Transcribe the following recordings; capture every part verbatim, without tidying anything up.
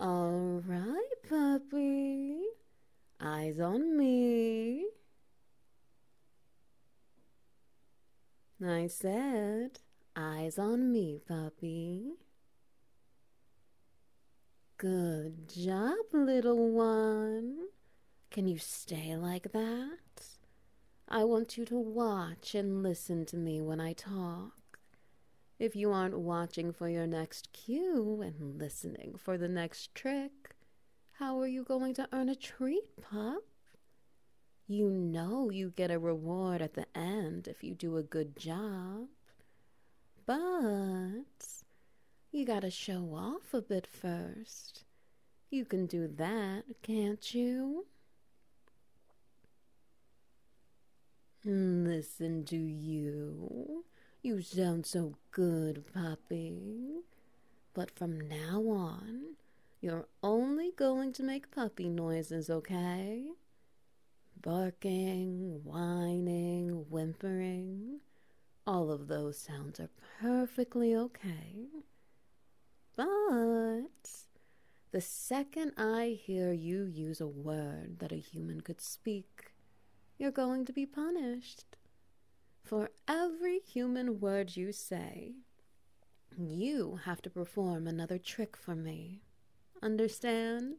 All right, puppy. Eyes on me. I said, eyes on me, puppy. Good job, little one. Can you stay like that? I want you to watch and listen to me when I talk. If you aren't watching for your next cue and listening for the next trick, how are you going to earn a treat, pup? You know you get a reward at the end if you do a good job. But you gotta show off a bit first. You can do that, can't you? Listen to you. You sound so good, puppy. But from now on, you're only going to make puppy noises, okay? Barking, whining, whimpering. All of those sounds are perfectly okay. But the second I hear you use a word that a human could speak, you're going to be punished. For every human word you say, you have to perform another trick for me. Understand?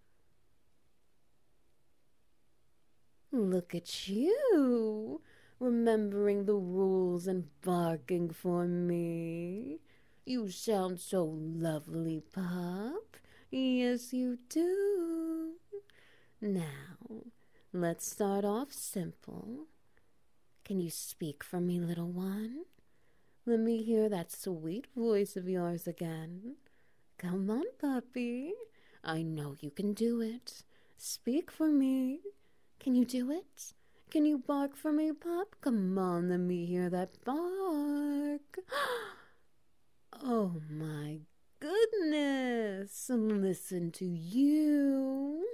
Look at you, remembering the rules and barking for me. You sound so lovely, pup. Yes, you do. Now, let's start off simple. Can you speak for me, little one? Let me hear that sweet voice of yours again. Come on, puppy. I know you can do it. Speak for me. Can you do it? Can you bark for me, pup? Come on, let me hear that bark. Oh, my goodness. Listen to you.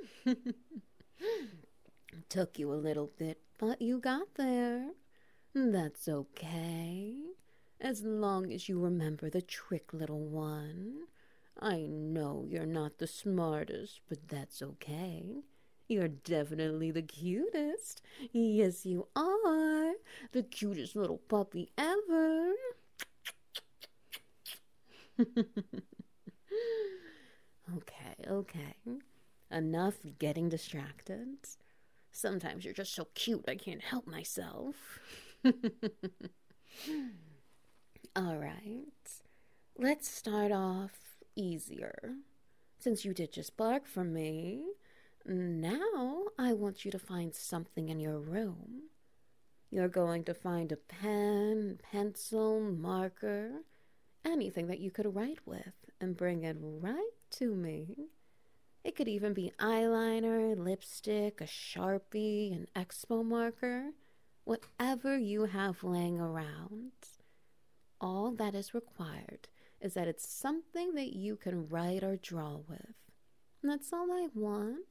Took you a little bit, but you got there. That's okay. As long as you remember the trick, little one. I know you're not the smartest, but that's okay. You're definitely the cutest. Yes, you are. The cutest little puppy ever. Okay, okay. Enough getting distracted. Sometimes you're just so cute I can't help myself. All right. Let's start off easier. Since you did just bark for me, now I want you to find something in your room. You're going to find a pen, pencil, marker, anything that you could write with, and bring it right to me. It could even be eyeliner, lipstick, a Sharpie, an Expo marker, whatever you have laying around. All that is required is that it's something that you can write or draw with. That's all I want.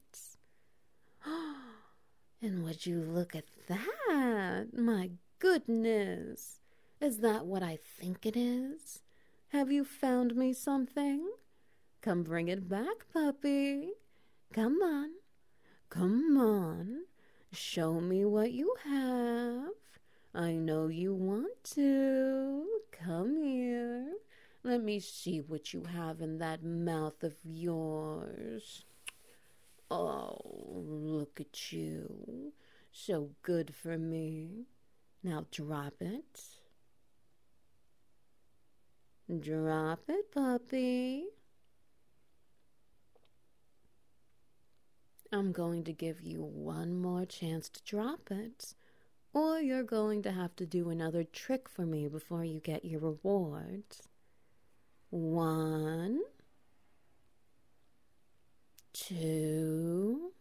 And would you look at that? My goodness. Is that what I think it is? Have you found me something? Come bring it back, puppy. Come on. Come on. Show me what you have. I know you want to. Come here. Let me see what you have in that mouth of yours. Oh, look at you. So good for me. Now drop it. Drop it, puppy. I'm going to give you one more chance to drop it, or you're going to have to do another trick for me before you get your reward. One, two,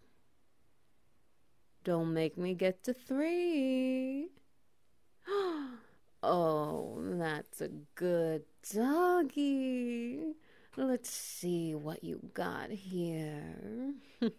don't make me get to three. Oh, that's a good doggy. Let's see what you got here.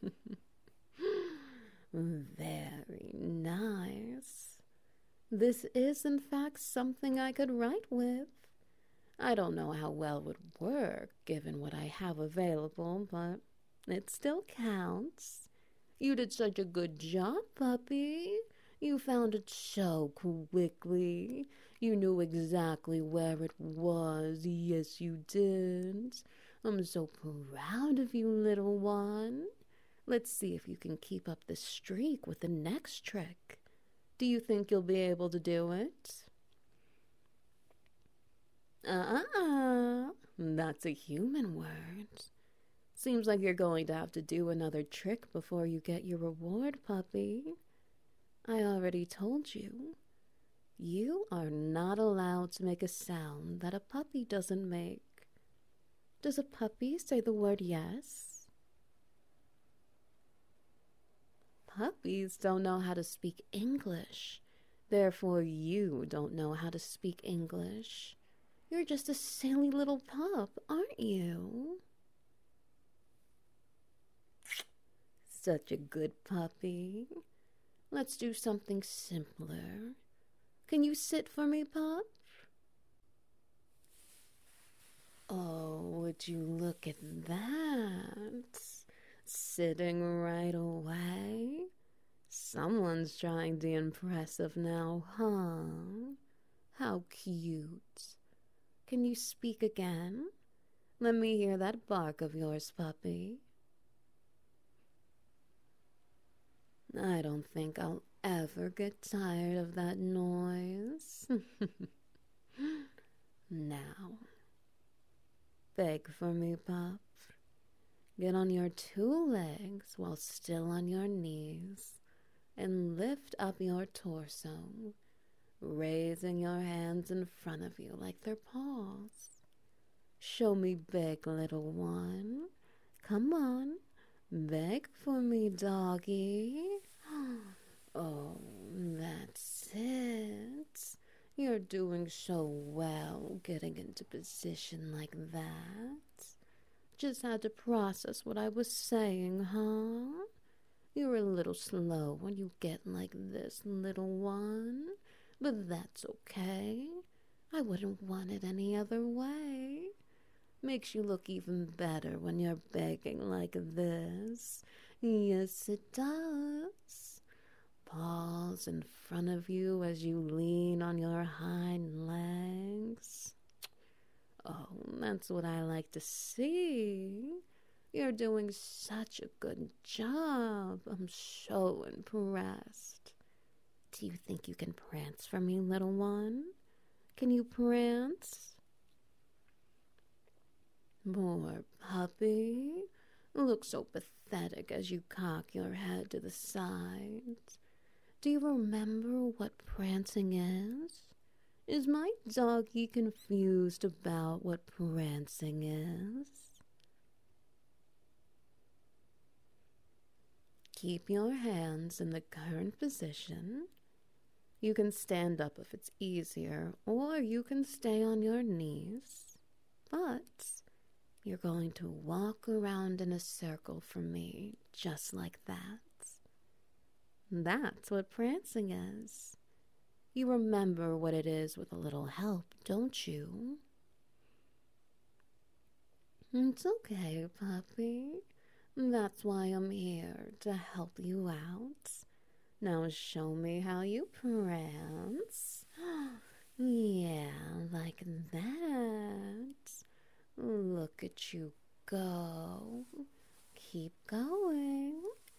Very nice. This is, in fact, something I could write with. I don't know how well it would work, given what I have available, but It still counts. You did such a good job, puppy. You found it so quickly. You knew exactly where it was. Yes, you did. I'm so proud of you, little one. Let's see if you can keep up the streak with the next trick. Do you think you'll be able to do it? Uh-uh. That's a human word. Seems like you're going to have to do another trick before you get your reward, puppy. I already told you. You are not allowed to make a sound that a puppy doesn't make. Does a puppy say the word yes? Puppies don't know how to speak English. Therefore, you don't know how to speak English. You're just a silly little pup, aren't you? Such a good puppy. Let's do something simpler. Can you sit for me, pup? Oh, would you look at that? Sitting right away? Someone's trying to be impressive now, huh? How cute. Can you speak again? Let me hear that bark of yours, puppy. I don't think I'll ever get tired of that noise. Now, beg for me, pup. Get on your two legs while still on your knees and lift up your torso, raising your hands in front of you like they're paws. Show me beg, little one. Come on, beg for me, doggy. Oh, that's it. You're doing so well getting into position like that. Just had to process what I was saying, huh? You're a little slow when you get like this, little one. But that's okay. I wouldn't want it any other way. Makes you look even better when you're begging like this. Yes, it does. Paws in front of you as you lean on your hind legs. Oh, that's what I like to see. You're doing such a good job. I'm so impressed. Do you think you can prance for me, little one? Can you prance? Poor puppy. Look so pathetic as you cock your head to the side. Do you remember what prancing is? Is my doggy confused about what prancing is? Keep your hands in the current position. You can stand up if it's easier, or you can stay on your knees. But you're going to walk around in a circle for me, just like that. That's what prancing is. You remember what it is with a little help, don't you? It's okay, puppy. That's why I'm here, to help you out. Now show me how you prance. Yeah, like that. Look at you go. Keep going.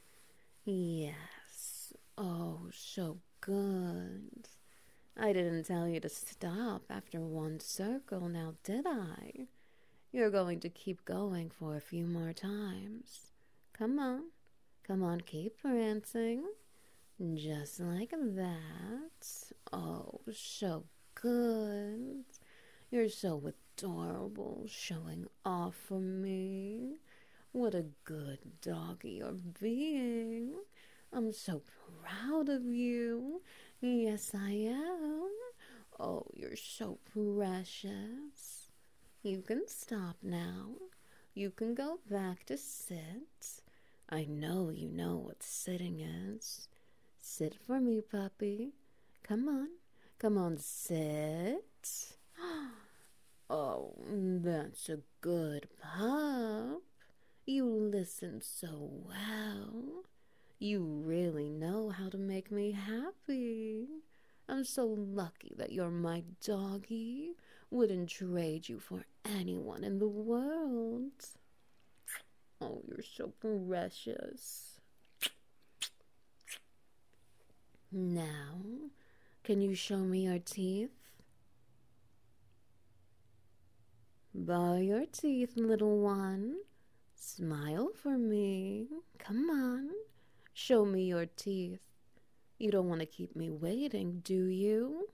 Yes. Oh, so good. I didn't tell you to stop after one circle, now did I? You're going to keep going for a few more times. Come on. Come on, keep prancing. Just like that. Oh, so good. You're so adorable, showing off for me. What a good doggy you're being. I'm so proud of you. Yes, I am. Oh, you're so precious. You can stop now. You can go back to sit. I know you know what sitting is. Sit for me, puppy. Come on. Come on, sit. Oh, that's a good pup. You listen so well. You really know how to make me happy. I'm so lucky that you're my doggy. Wouldn't trade you for anyone in the world. Oh, you're so precious. Now, can you show me your teeth? Bar your teeth, little one. Smile for me. Come on. Show me your teeth. You don't want to keep me waiting, do you?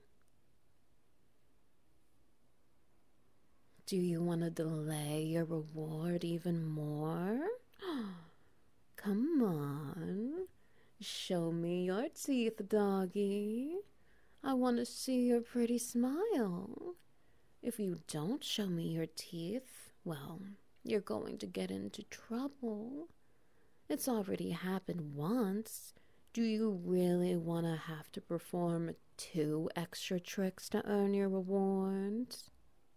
Do you want to delay your reward even more? Come on. Show me your teeth, doggy. I want to see your pretty smile. If you don't show me your teeth, well, you're going to get into trouble. It's already happened once. Do you really want to have to perform two extra tricks to earn your rewards?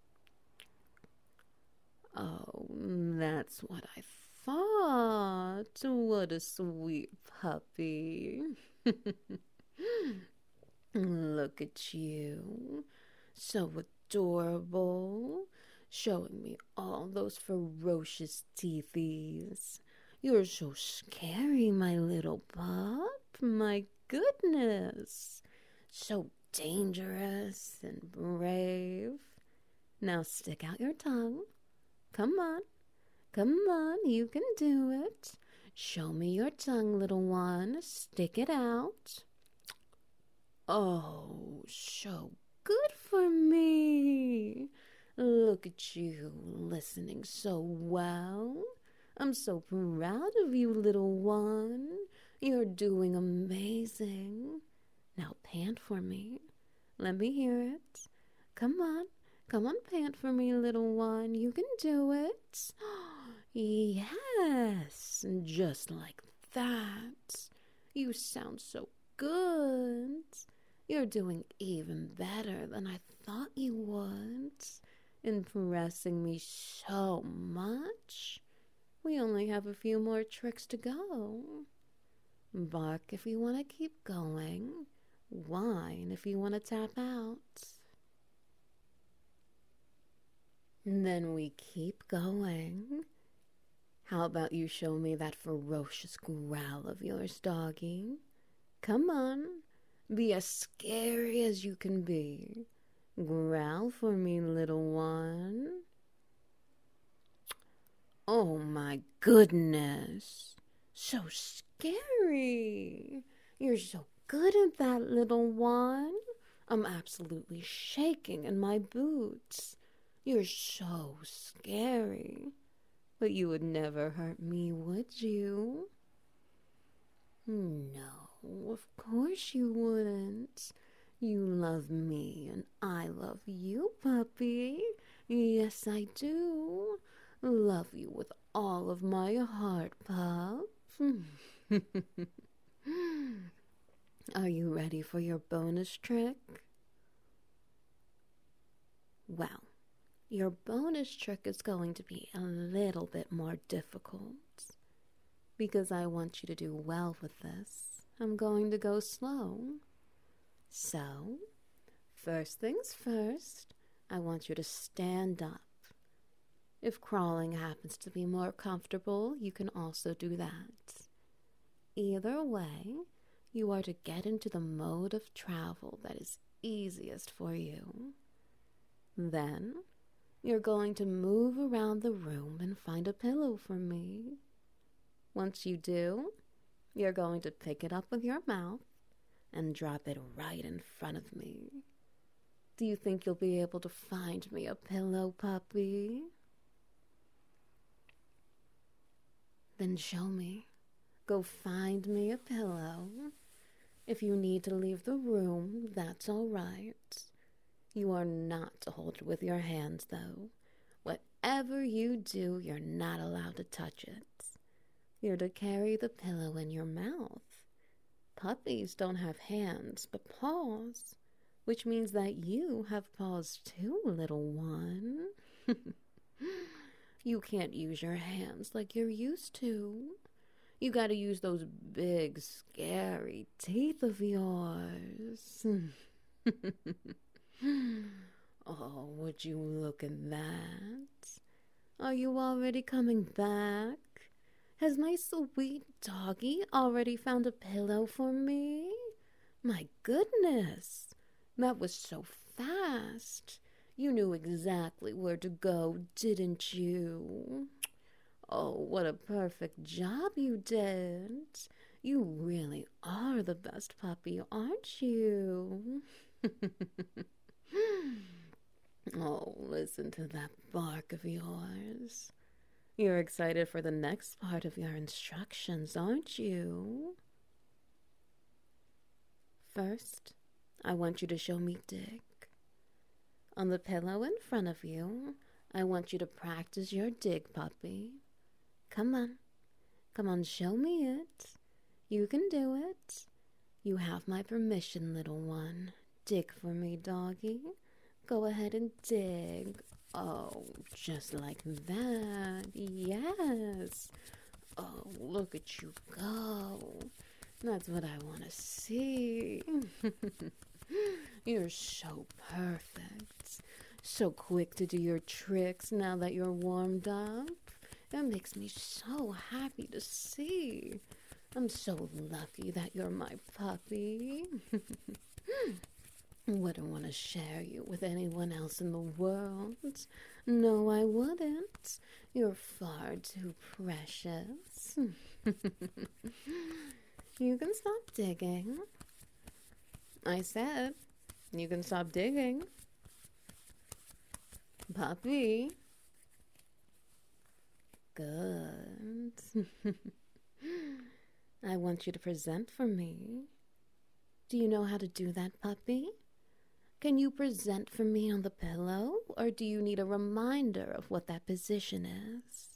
Oh, that's what I thought. What a sweet puppy. Look at you. So adorable. Showing me all those ferocious teethies. You're so scary, my little pup. My goodness. So dangerous and brave. Now stick out your tongue. Come on. Come on, you can do it. Show me your tongue, little one. Stick it out. Oh, so good for me. Look at you, listening so well. I'm so proud of you, little one. You're doing amazing. Now pant for me. Let me hear it. Come on. Come on, pant for me, little one. You can do it. Yes, just like that. You sound so good. You're doing even better than I thought you would. Impressing me so much. We only have a few more tricks to go. Bark if you want to keep going. Whine if you want to tap out. And then we keep going. How about you show me that ferocious growl of yours, doggy? Come on, be as scary as you can be. Growl for me, little one. Oh my goodness, so scary. You're so good at that, little one. I'm absolutely shaking in my boots. You're so scary. But you would never hurt me, would you? No, of course you wouldn't. You love me and I love you, puppy. Yes, I do. Love you with all of my heart, pup. Are you ready for your bonus trick? Well, your bonus trick is going to be a little bit more difficult. Because I want you to do well with this, I'm going to go slow. So, first things first, I want you to stand up. If crawling happens to be more comfortable, you can also do that. Either way, you are to get into the mode of travel that is easiest for you. Then, you're going to move around the room and find a pillow for me. Once you do, you're going to pick it up with your mouth and drop it right in front of me. Do you think you'll be able to find me a pillow, puppy? Then show me. Go find me a pillow. If you need to leave the room, that's all right. You are not to hold it with your hands, though. Whatever you do, you're not allowed to touch it. You're to carry the pillow in your mouth. Puppies don't have hands, but paws, which means that you have paws too, little one. You can't use your hands like you're used to. You gotta use those big, scary teeth of yours. Oh, would you look at that? Are you already coming back? Has my sweet doggy already found a pillow for me? My goodness, that was so fast. You knew exactly where to go, didn't you? Oh, what a perfect job you did. You really are the best puppy, aren't you? Oh, listen to that bark of yours. You're excited for the next part of your instructions, aren't you? First, I want you to show me Dig. On the pillow in front of you, I want you to practice your dig, puppy. Come on. Come on, show me it. You can do it. You have my permission, little one. Dig for me, doggy. Go ahead and dig. Oh, just like that. Yes. Oh, look at you go. That's what I want to see. You're so perfect. So quick to do your tricks now that you're warmed up. It makes me so happy to see. I'm so lucky that you're my puppy. Wouldn't want to share you with anyone else in the world. No, I wouldn't. You're far too precious. You can stop digging. I said, you can stop digging. Puppy. Good. I want you to present for me. Do you know how to do that, puppy? Can you present for me on the pillow, or do you need a reminder of what that position is?